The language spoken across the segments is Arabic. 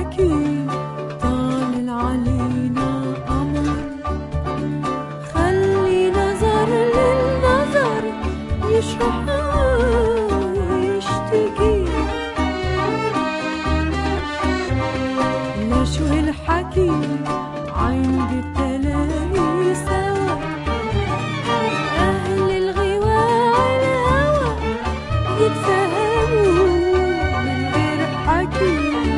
الحكي طالع علينا قمر، خلي نظر للنظر يشرح ويشتكي. لشو الحكي عند التلاقي سوا، أهل الغواء الهوى يتفهموا من غير حكي.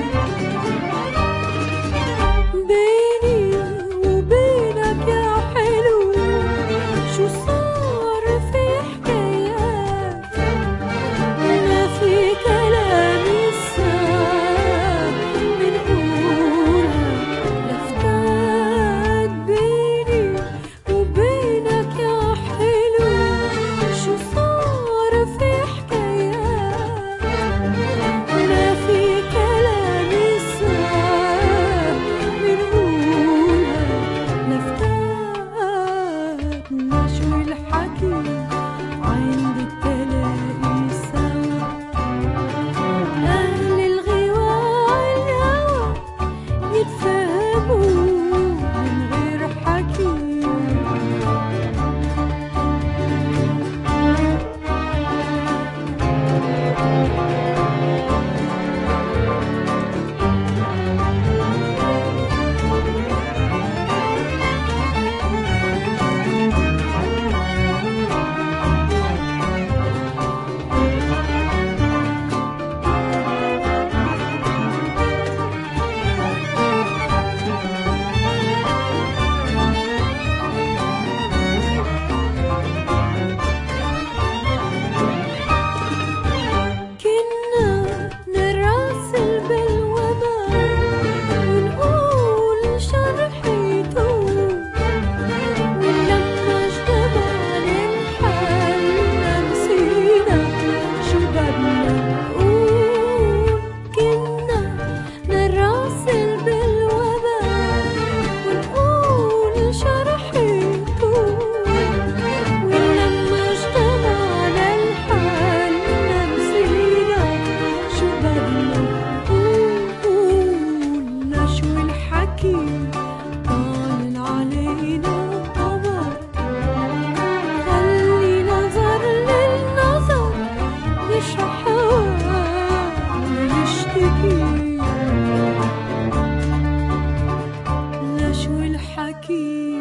بيني وبينك يا حلو شو صار في حكايات، ما في كلام يسال بنقولها لفتات. بيني وبينك يا حلو شو صار في حكايات، ما في كلام يسال بنقولها لفتات. لشو الحكي عند التلاقي سوا، أهل الغواء الهوى يتفهموا من غير حكي. كنا نراسل بالوبا ونقول شرحيته، ولما اجتمعنا الحال نسينا شو بدنا نقول. كنا نراسل بالوبا ونقول شرحيته، ولما اجتمعنا الحال نسينا شو بدنا نقول. لشو الحكي طالع علينا قمر، خلي نظر للنظر يشرح ويشتكي. لشو الحكي